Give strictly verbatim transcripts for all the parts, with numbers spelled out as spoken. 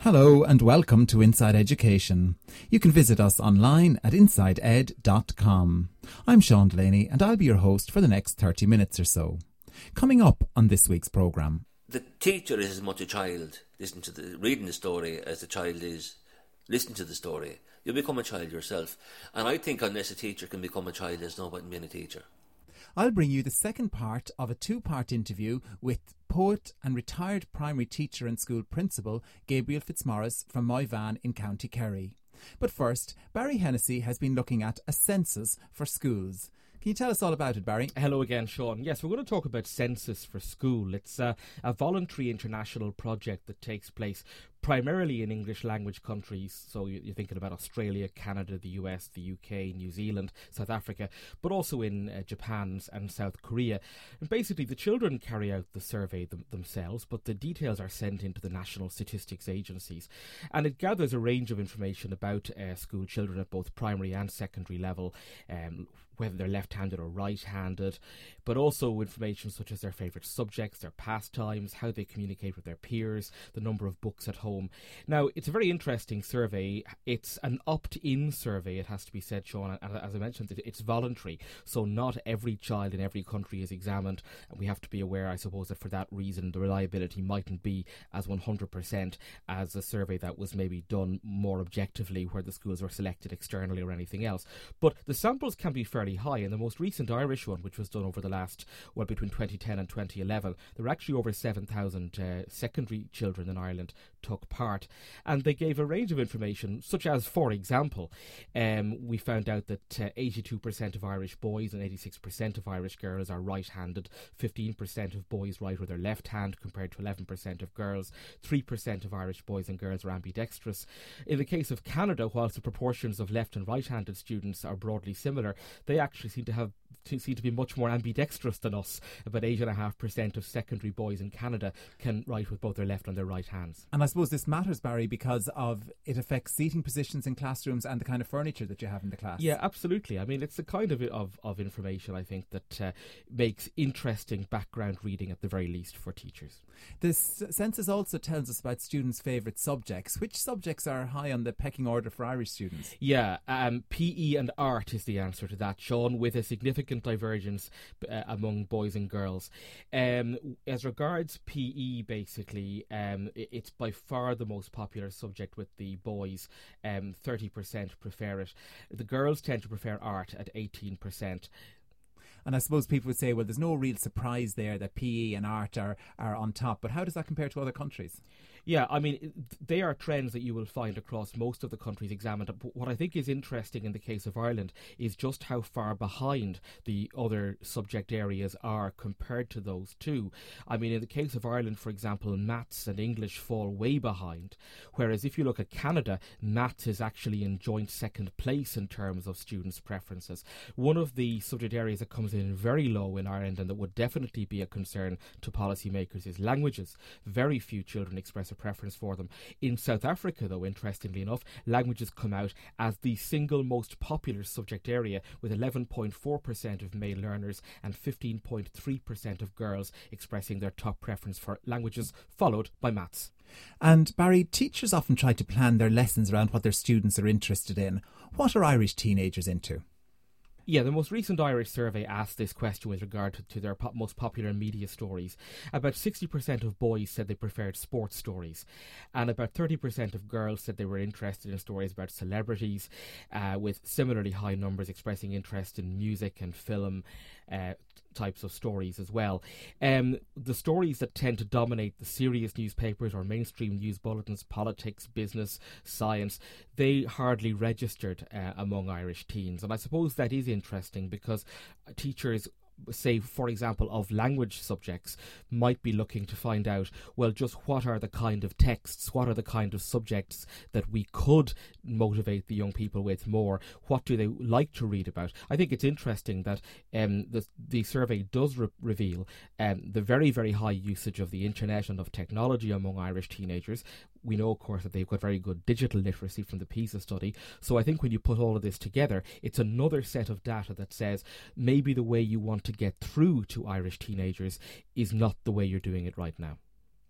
Hello and welcome to Inside Education. You can visit us online at inside ed dot com. I'm Sean Delaney and I'll be your host for the next thirty minutes or so. Coming up on this week's programme. The teacher is as much a child listening to the reading the story as the child is listening to the story. You'll become a child yourself. And I think unless a teacher can become a child, there's no point in being a teacher. I'll bring you the second part of a two-part interview with poet and retired primary teacher and school principal Gabriel Fitzmaurice from Moyvan in County Kerry. But first, Barry Hennessy has been looking at a census for schools. Can you tell us all about it, Barry? Hello again, Sean. Yes, we're going to talk about Census for School. It's uh, a voluntary international project that takes place primarily in English language countries. So you're thinking about Australia, Canada, the U S, the U K, New Zealand, South Africa, but also in uh, Japan and South Korea. And basically the children carry out the survey them- themselves, but the details are sent into the national statistics agencies. And it gathers a range of information about uh, school children at both primary and secondary level, um, whether they're left-handed or right-handed, but also information such as their favourite subjects, their pastimes, how they communicate with their peers, the number of books at home. Now, it's a very interesting survey. It's an opt-in survey, it has to be said, Sean, and as I mentioned, it's voluntary, so not every child in every country is examined, and we have to be aware, I suppose, that for that reason the reliability mightn't be as one hundred percent as a survey that was maybe done more objectively where the schools were selected externally or anything else. But the samples can be fairly high, and the most recent Irish one, which was done over the last, well, between twenty ten and twenty eleven, there were actually over seven thousand uh, secondary children in Ireland took part, and they gave a range of information, such as, for example, um, we found out that uh, eighty-two percent of Irish boys and eighty-six percent of Irish girls are right-handed, fifteen percent of boys write with their left hand compared to eleven percent of girls, three percent of Irish boys and girls are ambidextrous. In the case of Canada, whilst the proportions of left and right-handed students are broadly similar, they actually seem to have to seem to be much more ambidextrous than us. About eight point five percent of secondary boys in Canada can write with both their left and their right hands. And I suppose this matters, Barry, because of it affects seating positions in classrooms and the kind of furniture that you have in the class. Yeah, absolutely. I mean, it's the kind of of, of information, I think, that uh, makes interesting background reading at the very least for teachers. This census also tells us about students' favourite subjects. Which subjects are high on the pecking order for Irish students? Yeah, um, P E and art is the answer to that, Sean, with a significant divergence uh, among boys and girls. Um, as regards P E, basically, um, it, it's by far the most popular subject with the boys. Um, thirty percent prefer it. The girls tend to prefer art at eighteen percent. And I suppose people would say, well, there's no real surprise there that P E and art are, are on top. But how does that compare to other countries? Yeah, I mean, they are trends that you will find across most of the countries examined. But what I think is interesting in the case of Ireland is just how far behind the other subject areas are compared to those two. I mean, in the case of Ireland, for example, maths and English fall way behind. Whereas if you look at Canada, maths is actually in joint second place in terms of students' preferences. One of the subject areas that comes in very low in Ireland and that would definitely be a concern to policymakers is languages. Very few children express a preference for them. In South Africa, though, interestingly enough, languages come out as the single most popular subject area, with eleven point four percent of male learners and fifteen point three percent of girls expressing their top preference for languages, followed by maths. And Barry, teachers often try to plan their lessons around what their students are interested in. What are Irish teenagers into? Yeah, the most recent Irish survey asked this question with regard to, to their po- most popular media stories. About sixty percent of boys said they preferred sports stories, and about thirty percent of girls said they were interested in stories about celebrities, uh, with similarly high numbers expressing interest in music and film uh, types of stories as well. Um, the stories that tend to dominate the serious newspapers or mainstream news bulletins, politics, business, science, they hardly registered uh, among Irish teens. And I suppose that is interesting because teachers, say, for example, of language subjects, might be looking to find out, well, just what are the kind of texts, what are the kind of subjects that we could motivate the young people with more, what do they like to read about. I think it's interesting that um, the, the survey does re- reveal um, the very, very high usage of the internet and of technology among Irish teenagers. We know, of course, that they've got very good digital literacy from the PISA study. So I think when you put all of this together, it's another set of data that says maybe the way you want to get through to Irish teenagers is not the way you're doing it right now.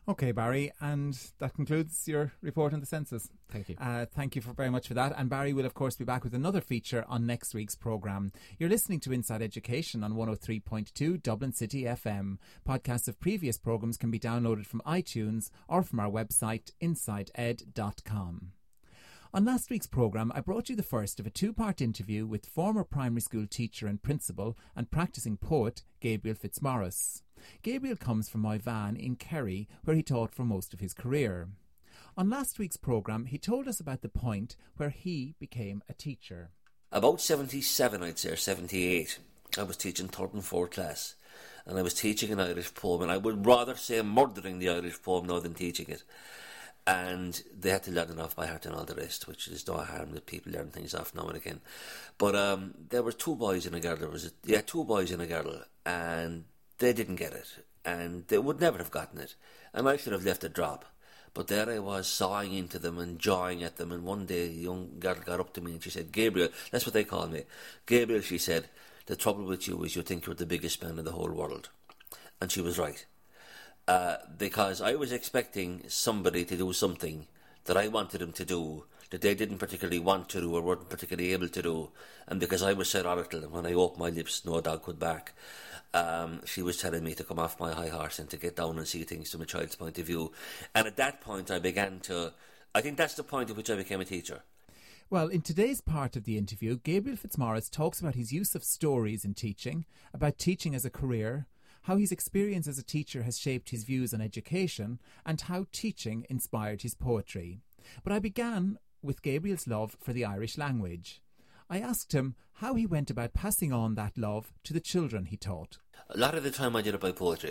Okay, Barry, and that concludes your report on the census. Thank you. Uh, thank you for very much for that. And Barry will, of course, be back with another feature on next week's programme. You're listening to Inside Education on one oh three point two Dublin City F M. Podcasts of previous programmes can be downloaded from iTunes or from our website, inside ed dot com. On last week's programme, I brought you the first of a two-part interview with former primary school teacher and principal and practising poet Gabriel Fitzmaurice. Gabriel comes from Moyvan in Kerry, where he taught for most of his career. On last week's programme, he told us about the point where he became a teacher. About seventy-seven, I'd say, or seventy-eight, I was teaching third and fourth class, and I was teaching an Irish poem, and I would rather say murdering the Irish poem now than teaching it. And they had to learn it off by heart and all the rest, which is no harm that people learn things off now and again. But um, there were two boys in a girl. There was a, yeah, two boys in a girl, and they didn't get it, and they would never have gotten it. And I should have left it drop. But there I was, sawing into them and jawing at them. And one day, a young girl got up to me and she said, "Gabriel," that's what they call me. "Gabriel," she said, "the trouble with you is you think you're the biggest man in the whole world." And she was right. Uh, because I was expecting somebody to do something that I wanted them to do that they didn't particularly want to do or weren't particularly able to do. And because I was Sir Oracle, and when I opened my lips, no dog could bark, um, she was telling me to come off my high horse and to get down and see things from a child's point of view. And at that point, I began to... I think that's the point at which I became a teacher. Well, in today's part of the interview, Gabriel Fitzmaurice talks about his use of stories in teaching, about teaching as a career, how his experience as a teacher has shaped his views on education, and how teaching inspired his poetry. But I began with Gabriel's love for the Irish language. I asked him how he went about passing on that love to the children he taught. A lot of the time I did it by poetry.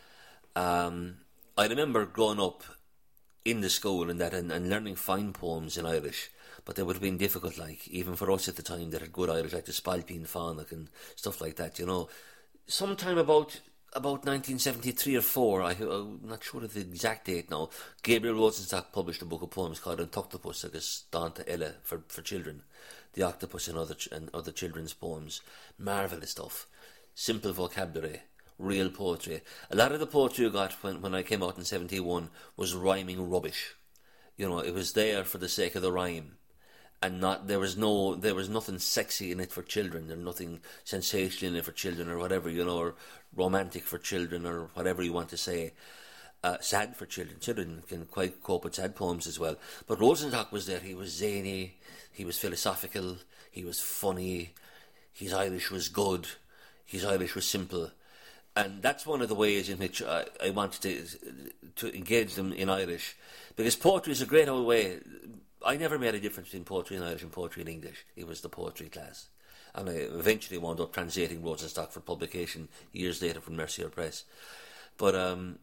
Um, I remember growing up in the school and that and, and learning fine poems in Irish, but they would have been difficult, like, even for us at the time that had good Irish, like the Spalpeen Fánach and stuff like that, you know. Sometime about... About nineteen seventy-three or four, I, I'm not sure of the exact date now, Gabriel Rosenstock published a book of poems called An Tuchtapus agus Danta Ella for, for children. The Octopus and other, ch- and other children's poems. Marvellous stuff. Simple vocabulary. Real poetry. A lot of the poetry I got when, when I came out in seventy-one was rhyming rubbish. You know, it was there for the sake of the rhyme. And not there was no there was nothing sexy in it for children. There was nothing sensational in it for children or whatever, you know, or romantic for children or whatever you want to say. Uh, sad for children. Children can quite cope with sad poems as well. But Rosenstock was there. He was zany. He was philosophical. He was funny. His Irish was good. His Irish was simple. And that's one of the ways in which I, I wanted to to engage them in Irish, because poetry is a great old way. I never made a difference between poetry in Irish and poetry in English. It was the poetry class. And I eventually wound up translating Rosenstock for publication years later from Mercier Press. But um,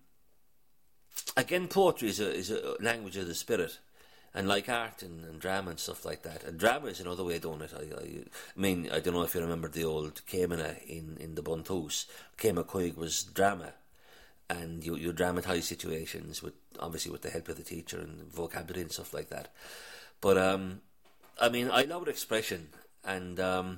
again, poetry is a, is a language of the spirit. And like art and, and drama and stuff like that. And drama is another way of doing it. I, I, I mean, I don't know if you remember the old Céimhne in, in the Buntoose. Céime Coig was drama. And you, you dramatise situations, with obviously with the help of the teacher and vocabulary and stuff like that. But, um, I mean, I love expression. And, um,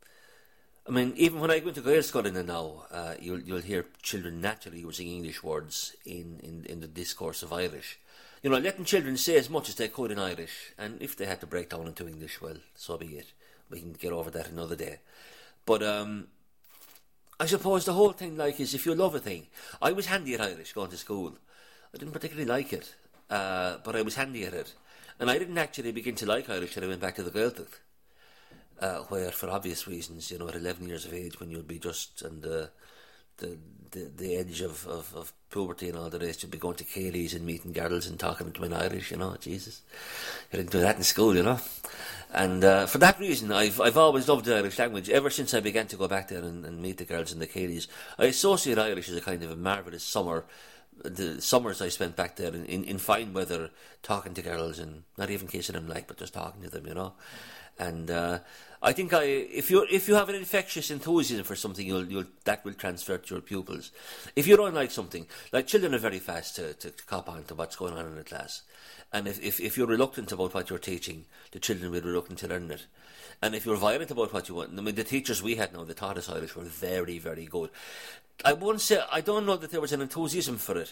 I mean, even when I go into Gaelscoileanna now, uh, you'll, you'll hear children naturally using English words in, in, in the discourse of Irish. You know, letting children say as much as they could in Irish. And if they had to break down into English, well, so be it. We can get over that another day. But, um... I suppose the whole thing, like, is if you love a thing. I was handy at Irish going to school. I didn't particularly like it, uh, but I was handy at it. And I didn't actually begin to like Irish till I went back to the Gaeltacht, uh, where, for obvious reasons, you know, at eleven years of age, when you'll be just on the the, the, the edge of, of, of puberty and all the rest, you'll be going to Cayleys and meeting girls and talking to them in Irish, you know, Jesus. You didn't do that in school, you know. And uh, for that reason, I've I've always loved the Irish language. Ever since I began to go back there and, and meet the girls in the Cayleys, I associate Irish as a kind of a marvellous summer. The summers I spent back there in, in, in fine weather, talking to girls and not even kissing them, like, but just talking to them, you know. And uh, I think I, if you if you have an infectious enthusiasm for something, you'll you'll that will transfer to your pupils. If you don't like something, like children are very fast to, to, to cop on to what's going on in the class. And if, if, if you're reluctant about what you're teaching, the children will be reluctant to learn it. And if you're violent about what you want, I mean, the teachers we had now that taught us Irish were very, very good. I won't say, I don't know that there was an enthusiasm for it,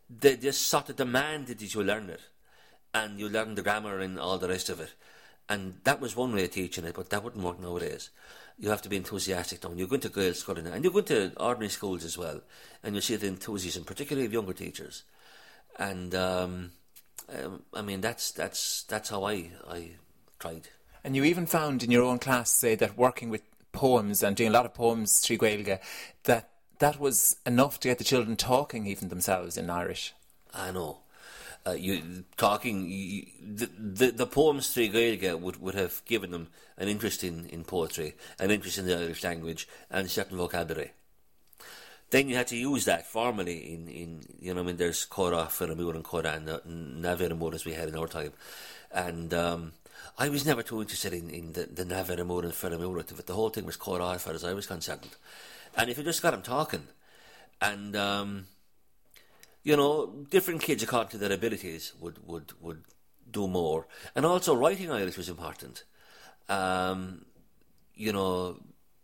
they just sort of demanded that you learn it, and you learn the grammar and all the rest of it. And that was one way of teaching it, but that wouldn't work nowadays. You have to be enthusiastic now. You go into girls' school and you go into ordinary schools as well, and you see the enthusiasm, particularly of younger teachers. And um, um, I mean, that's that's that's how I I tried. And you even found in your own class, say, that working with poems and doing a lot of poems, Trí Gaeilge, that that was enough to get the children talking even themselves in Irish. I know. Uh, you talking you, the, the the poems Trí Gaeilge would, would have given them an interest in, in poetry, an interest in the Irish language, and certain vocabulary. Then you had to use that formally in, in you know I mean there's Cora, Firamura and Cora and Naveramura as we had in our time, and um, I was never too interested in, in the, the Naveramura and Firamura. The whole thing was Cora as far as I was concerned, and if you just got them talking, and um, you know, different kids according to their abilities would, would, would do more. And also writing Irish was important. Um, you know,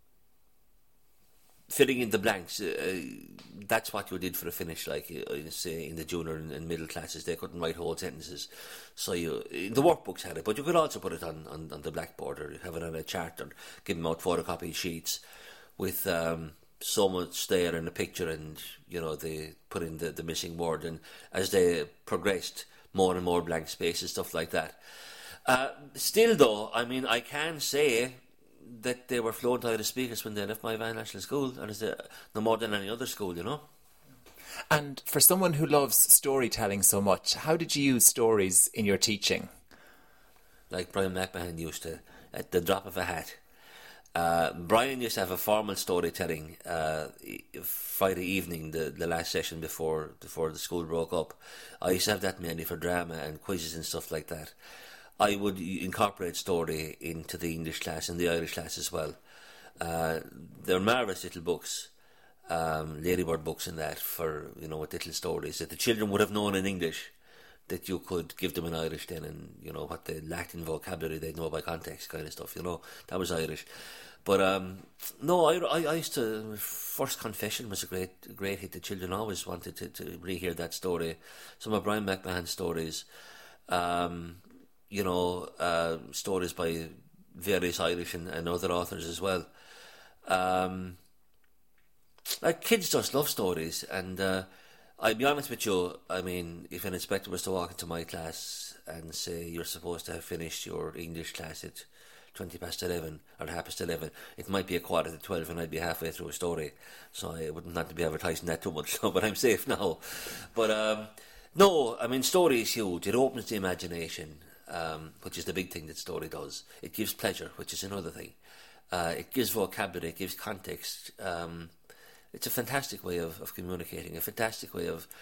filling in the blanks, uh, that's what you did for a finish, like, uh, say, in the junior and, and middle classes. They couldn't write whole sentences. So you, the workbooks had it, but you could also put it on, on, on the blackboard or have it on a chart or give them out photocopied sheets with... Um, so much there in the picture, and you know they put in the, the missing word, and as they progressed, more and more blank spaces, stuff like that. Uh, still though, I mean, I can say that they were fluent Irish speakers when they left my Van National School, and it's no more than any other school, you know. And for someone who loves storytelling so much, how did you use stories in your teaching? Like Brian McMahon used to, at the drop of a hat. Uh, Brian used to have a formal storytelling uh, Friday evening, the, the last session before before the school broke up. I used to have that mainly for drama and quizzes and stuff like that. I would incorporate story into the English class and the Irish class as well. Uh, they're marvellous little books, um, Ladybird books and that, for, you know, with little stories that the children would have known in English, that you could give them in Irish then, and you know what they lacked in vocabulary they'd know by context, kind of stuff, you know. That was Irish. But um, no, I, I, I used to, First Confession was a great great hit. The children always wanted to, to rehear that story. Some of Brian McMahon's stories, um, you know, uh, stories by various Irish and, and other authors as well. Um, like, kids just love stories, and uh, I'll be honest with you, I mean, if an inspector was to walk into my class and say you're supposed to have finished your English class at twenty past eleven or half past eleven, it might be a quarter to twelve and I'd be halfway through a story, so I wouldn't have to be advertising that too much, but I'm safe now. But um, no, I mean, story is huge. It opens the imagination, um, which is the big thing that story does. It gives pleasure, which is another thing. Uh, it gives vocabulary, it gives context. Um, It's a fantastic way of, of communicating, a fantastic way of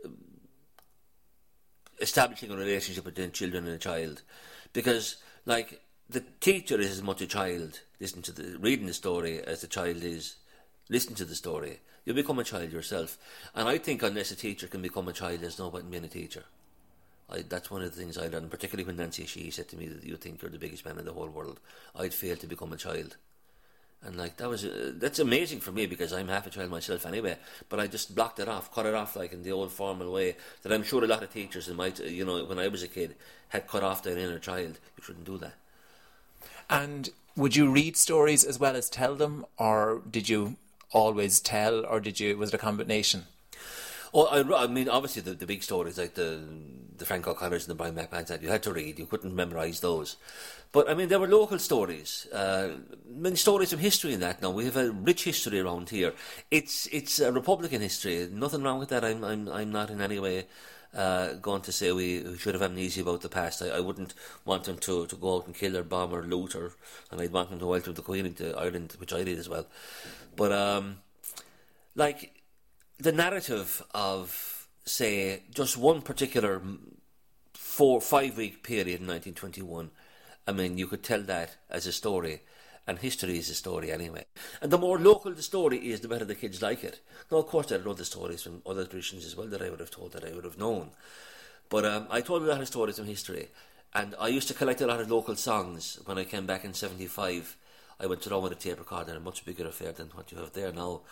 establishing a relationship between children and a child. Because, like, the teacher is as much a child listening to the, reading the story as the child is listening to the story. You become a child yourself. And I think unless a teacher can become a child, there's no point in being a teacher. I, that's one of the things I learned, particularly when Nancy Sheehy said to me that you think you're the biggest man in the whole world. I'd fail to become a child. And like that was uh, that's amazing for me, because I'm half a child myself anyway. But I just blocked it off, cut it off, like in the old formal way that I'm sure a lot of teachers in my, you know, when I was a kid, had cut off their inner child. You shouldn't do that. And would you read stories as well as tell them, or did you always tell, or did you was it a combination? Oh, I, I mean, obviously the, the big stories like the the Frank O'Connors and the Brian McMahons that you had to read. You couldn't memorise those. But, I mean, there were local stories. Uh, I mean, stories from history and that now. We have a rich history around here. It's it's a Republican history. Nothing wrong with that. I'm I'm, I'm not in any way uh, going to say we, we should have amnesia about the past. I, I wouldn't want them to, to go out and kill or bomb or loot, or, and I'd want them to welcome the Queen into Ireland, which I did as well. But, um, like, the narrative of, say, just one particular four, five-week period in nineteen twenty-one, I mean, you could tell that as a story, and history is a story anyway. And the more local the story is, the better the kids like it. Now, of course, there are other stories from other traditions as well that I would have told, that I would have known. But um, I told a lot of stories from history, and I used to collect a lot of local songs. When I came back in seventy-five, I went around with a tape recorder, a much bigger affair than what you have there now.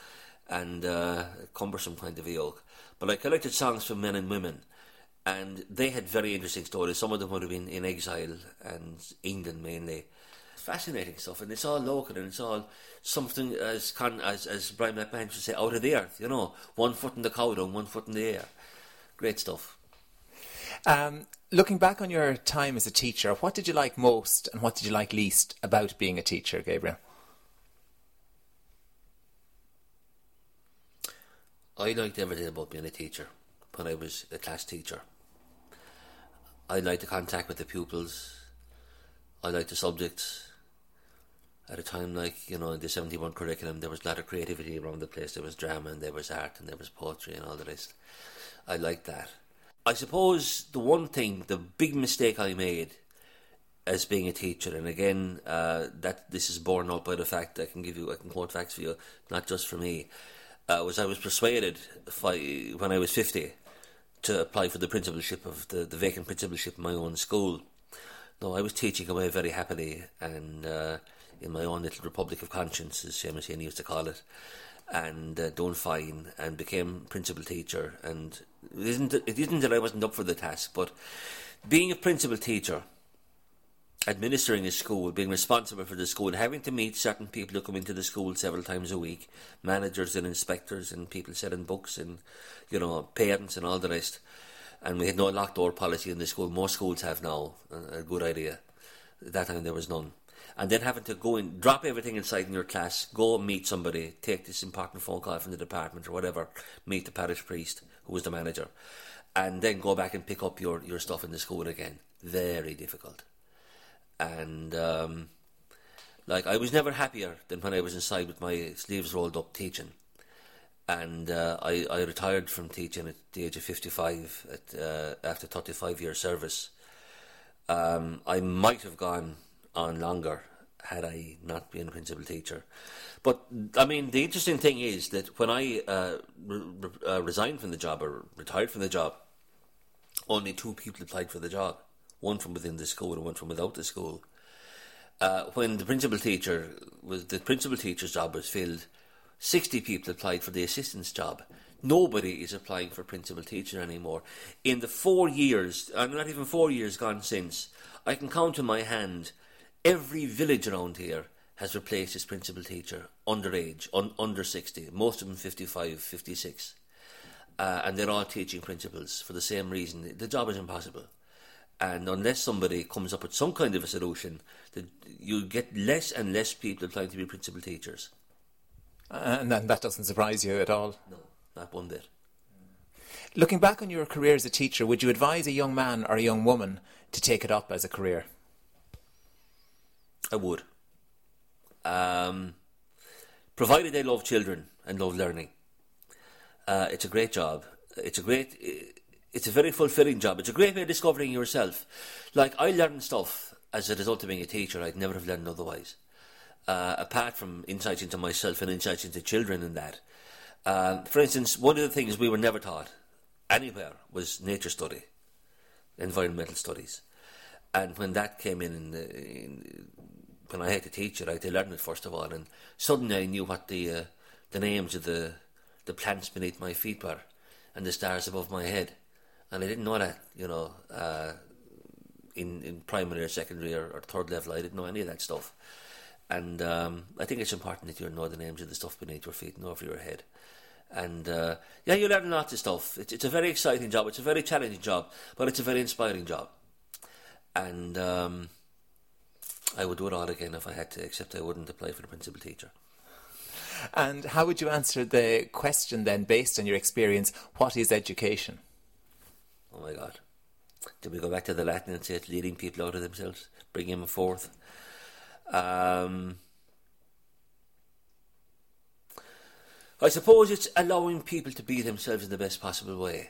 and uh, cumbersome kind of a yoke. But I collected songs from men and women, and they had very interesting stories. Some of them would have been in exile and England mainly. Fascinating stuff, and it's all local, and it's all something as con- as as Brian McMahon would say, out of the earth. You know, one foot in the cow dung, one foot in the air. Great stuff. Um, looking back on your time as a teacher, what did you like most, and what did you like least about being a teacher, Gabriel? I liked everything about being a teacher when I was a class teacher. I liked the contact with the pupils. I liked the subjects. At a time like, you know, the seventy-one curriculum, there was a lot of creativity around the place. There was drama, and there was art, and there was poetry, and all the rest. I liked that. I suppose the one thing, the big mistake I made as being a teacher, and again, uh, that this is borne out by the fact I can give you, I can quote facts for you, not just for me, uh, was I was persuaded I, when I was fifty to apply for the principalship of the, the vacant principalship in my own school. No, I was teaching away very happily, and uh, in my own little republic of conscience, as Seamus Heaney used to call it, and uh, doing fine, and became principal teacher. And it isn't, it isn't that I wasn't up for the task, but being a principal teacher, administering a school, being responsible for the school, having to meet certain people who come into the school several times a week, managers and inspectors and people selling books and, you know, parents and all the rest. And we had no locked door policy in the school. Most schools have now. A good idea. At that time there was none. And then having to go in, drop everything inside in your class, go and meet somebody, take this important phone call from the department or whatever, meet the parish priest who was the manager, and then go back and pick up your, your stuff in the school again. Very difficult. And um, like I was never happier than when I was inside with my sleeves rolled up teaching. And uh, I, I retired from teaching at the age of fifty-five at, uh, after thirty-five year service. Um, I might have gone on longer had I not been a principal teacher. But, I mean, the interesting thing is that when I uh, re- uh, resigned from the job or retired from the job, only two people applied for the job, one from within the school and one from without the school. Uh, when the principal teacher was the principal teacher's job was filled, sixty people applied for the assistant's job. Nobody is applying for principal teacher anymore. In the four years, and not even four years gone since, I can count on my hand every village around here has replaced its principal teacher, underage, un- under sixty, most of them fifty-five, fifty-six. Uh, and they're all teaching principals for the same reason. The job is impossible. And unless somebody comes up with some kind of a solution, that you get less and less people applying to be principal teachers. Uh, and then that doesn't surprise you at all? No, not one bit. Looking back on your career as a teacher, would you advise a young man or a young woman to take it up as a career? I would. Um, provided they love children and love learning. Uh, it's a great job. It's a great... It's a very fulfilling job. It's a great way of discovering yourself. Like, I learned stuff as a result of being a teacher I'd never have learned otherwise. Uh, apart from insights into myself and insights into children and that. Uh, for instance, one of the things we were never taught anywhere was nature study, environmental studies. And when that came in, in, the, in when I had to teach it, I had to learn it first of all. And suddenly I knew what the uh, the names of the, the plants beneath my feet were and the stars above my head. And I didn't know that, you know, uh, in, in primary or secondary or, or third level. I didn't know any of that stuff. And um, I think it's important that you know the names of the stuff beneath your feet and over your head. And uh, yeah, you learn lots of stuff. It's, it's a very exciting job. It's a very challenging job, but it's a very inspiring job. And um, I would do it all again if I had to, except I wouldn't apply for the principal teacher. And how would you answer the question then, based on your experience, what is education? Oh my God. Did we go back to the Latin and say it's leading people out of themselves, bringing them forth? Um, I suppose it's allowing people to be themselves in the best possible way.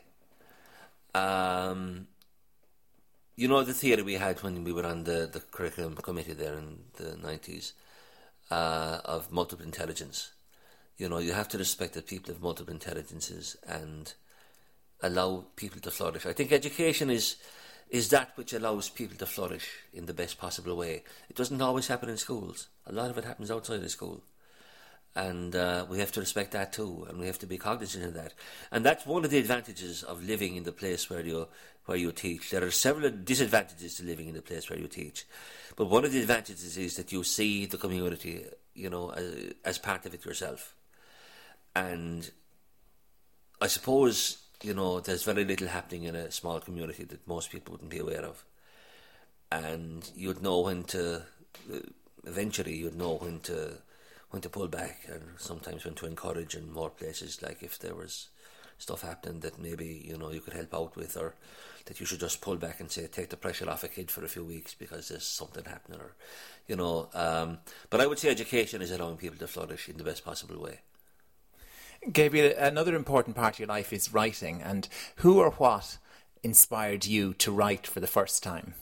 Um, you know the theory we had when we were on the, the curriculum committee there in the nineties uh, of multiple intelligence. You know, you have to respect that people have multiple intelligences and allow people to flourish. I think education is is that which allows people to flourish in the best possible way. It doesn't always happen in schools. A lot of it happens outside of school. And uh, we have to respect that too, and we have to be cognizant of that. And that's one of the advantages of living in the place where you where you teach. There are several disadvantages to living in the place where you teach, but one of the advantages is that you see the community, you know, as, as part of it yourself. And I suppose, you know, there's very little happening in a small community that most people wouldn't be aware of, and you'd know when to. Eventually, you'd know when to. when to pull back, and sometimes when to encourage in more places, like if there was stuff happening that maybe, you know, you could help out with, or that you should just pull back and say, take the pressure off a kid for a few weeks because there's something happening, or, you know. Um, but I would say education is allowing people to flourish in the best possible way. Gabriel, another important part of your life is writing, and who or what inspired you to write for the first time?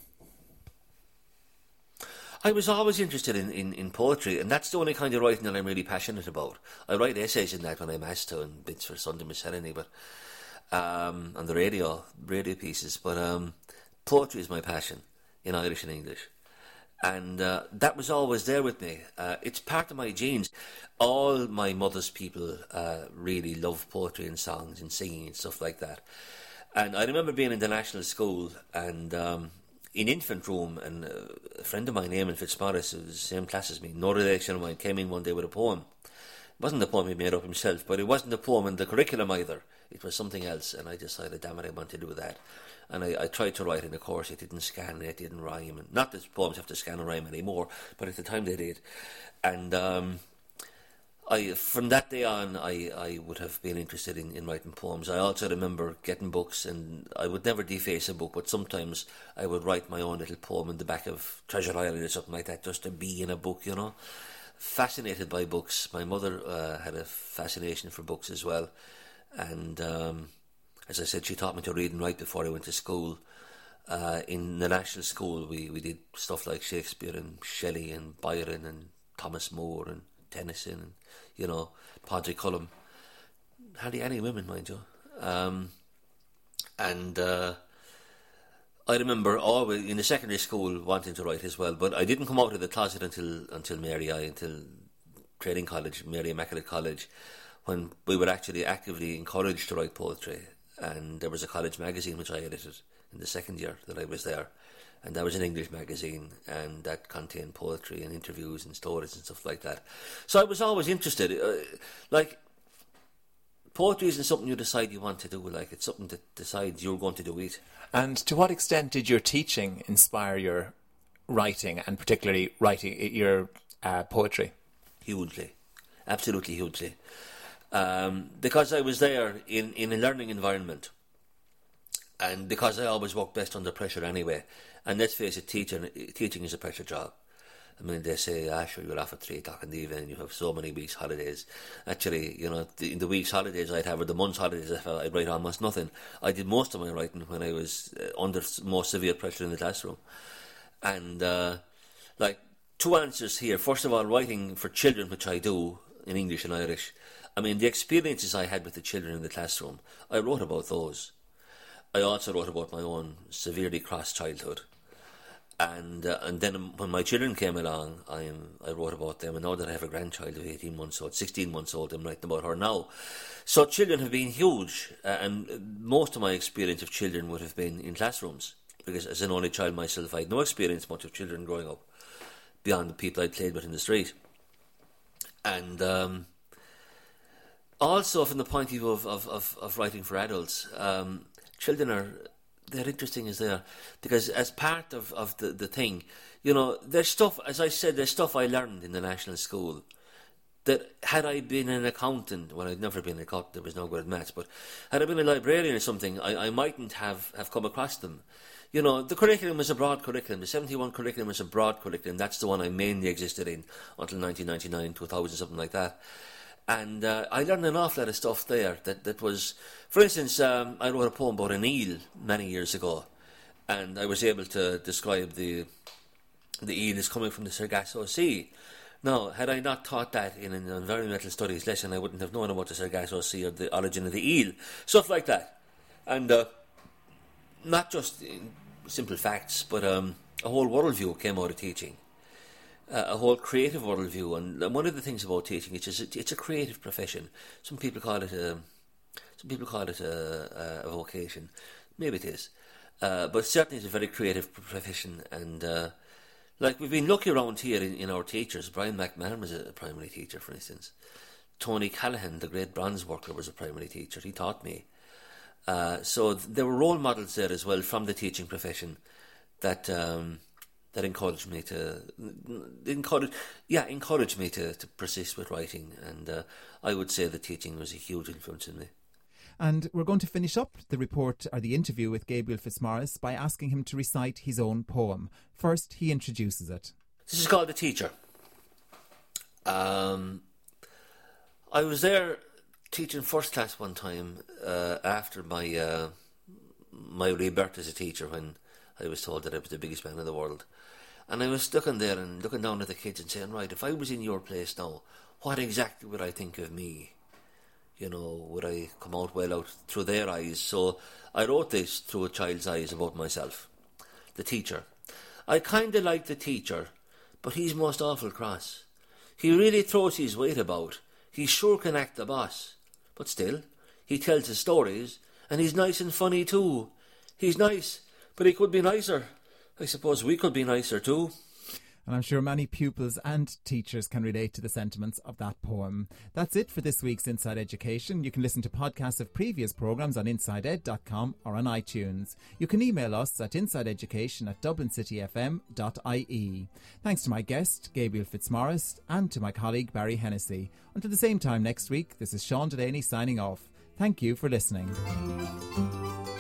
I was always interested in, in, in poetry, and that's the only kind of writing that I'm really passionate about. I write essays in that when I'm asked to, and bits for Sunday Miscellany, but um, on the radio, radio pieces. But um, poetry is my passion, in Irish and English. And uh, that was always there with me. Uh, it's part of my genes. All my mother's people uh, really love poetry and songs and singing and stuff like that. And I remember being in the national school, and um, in infant room, and uh, a friend of mine, Eamon Fitzmaurice, who was the same class as me, no relation of mine, came in one day with a poem. It wasn't a poem he made up himself, but it wasn't a poem in the curriculum either. It was something else, and I decided, damn it, I want to do that. And I, I tried to write in the course. It didn't scan, it didn't rhyme. And not that poems have to scan and rhyme anymore, but at the time they did. And um, I, from that day on, I, I would have been interested in, in writing poems. I also remember getting books, and I would never deface a book, but sometimes I would write my own little poem in the back of Treasure Island or something like that, just to be in a book, you know. Fascinated by books. My mother uh, had a fascination for books as well. And um, as I said, she taught me to read and write before I went to school. Uh, in the national school, we, we did stuff like Shakespeare and Shelley and Byron and Thomas More and Tennyson and, you know, Padraig Cullum. Hardly any women, mind you. Um, and uh, I remember always in the secondary school wanting to write as well, but I didn't come out of the closet until until Mary I, until Training College, Mary Immaculate College, when we were actually actively encouraged to write poetry. And there was a college magazine which I edited in the second year that I was there. And that was an English magazine, and that contained poetry and interviews and stories and stuff like that. So I was always interested. Uh, like, poetry isn't something you decide you want to do. Like, it's something that decides you're going to do it. And to what extent did your teaching inspire your writing, and particularly writing your uh, poetry? Hugely. Absolutely hugely. Um, because I was there in, in a learning environment. And because I always work best under pressure anyway. And let's face it, teaching teaching is a pressure job. I mean, they say, ah, sure, you're off at three o'clock in the evening and you have so many weeks' holidays. Actually, you know, the, in the weeks' holidays I'd have, or the month's holidays, I'd write almost nothing. I did most of my writing when I was uh, under more severe pressure in the classroom. And, uh, like, two answers here. First of all, writing for children, which I do in English and Irish. I mean, the experiences I had with the children in the classroom, I wrote about those. I also wrote about my own severely cross childhood. And uh, and then when my children came along, I I wrote about them. And now that I have a grandchild of eighteen months old, sixteen months old, I'm writing about her now. So children have been huge. Uh, and most of my experience of children would have been in classrooms. Because as an only child myself, I had no experience much of children growing up, beyond the people I played with in the street. And um, also from the point of view of, of, of, of writing for adults, um, children are, they're interesting as they are, because as part of, of the, the thing, you know, there's stuff, as I said, there's stuff I learned in the national school that had I been an accountant, well, I'd never been an accountant, there was no good at maths, but had I been a librarian or something, I, I mightn't have, have come across them. You know, the curriculum is a broad curriculum. The seventy-one curriculum is a broad curriculum. That's the one I mainly existed in until nineteen ninety-nine, two thousand, something like that. And uh, I learned an awful lot of stuff there that, that was... For instance, um, I wrote a poem about an eel many years ago, and I was able to describe the the eel as coming from the Sargasso Sea. Now, had I not taught that in an environmental studies lesson, I wouldn't have known about the Sargasso Sea or the origin of the eel. Stuff like that. And uh, not just simple facts, but um, a whole worldview came out of teaching. uh, a whole creative worldview. And, and one of the things about teaching is it's, it's a creative profession. Some people call it a, some people call it a, a vocation. Maybe it is. Uh, but certainly it's a very creative profession. And uh, like we've been lucky around here in, in our teachers. Brian McMahon was a primary teacher, for instance. Tony Callahan, the great bronze worker, was a primary teacher. He taught me. Uh, so th- there were role models there as well from the teaching profession that um, that encouraged me to encourage, yeah, encouraged me to, to persist with writing. And uh, I would say that teaching was a huge influence in me. And we're going to finish up the report or the interview with Gabriel Fitzmaurice by asking him to recite his own poem. First, he introduces it. This is called The Teacher. Um, I was there teaching first class one time uh, after my uh, my rebirth as a teacher, when I was told that I was the biggest man in the world. And I was looking there and looking down at the kids and saying, right, if I was in your place now, what exactly would I think of me? You know, would I come out well out through their eyes? So I wrote this through a child's eyes about myself. The teacher. I kind of like the teacher, but he's most awful cross. He really throws his weight about. He sure can act the boss. But still, he tells his stories, and he's nice and funny too. He's nice, but he could be nicer. I suppose we could be nicer too. And I'm sure many pupils and teachers can relate to the sentiments of that poem. That's it for this week's Inside Education. You can listen to podcasts of previous programmes on inside ed dot com or on iTunes. You can email us at insideeducation at dublin city f m dot i e. Thanks to my guest, Gabriel Fitzmaurice, and to my colleague, Barry Hennessy. Until the same time next week, this is Sean Delaney signing off. Thank you for listening.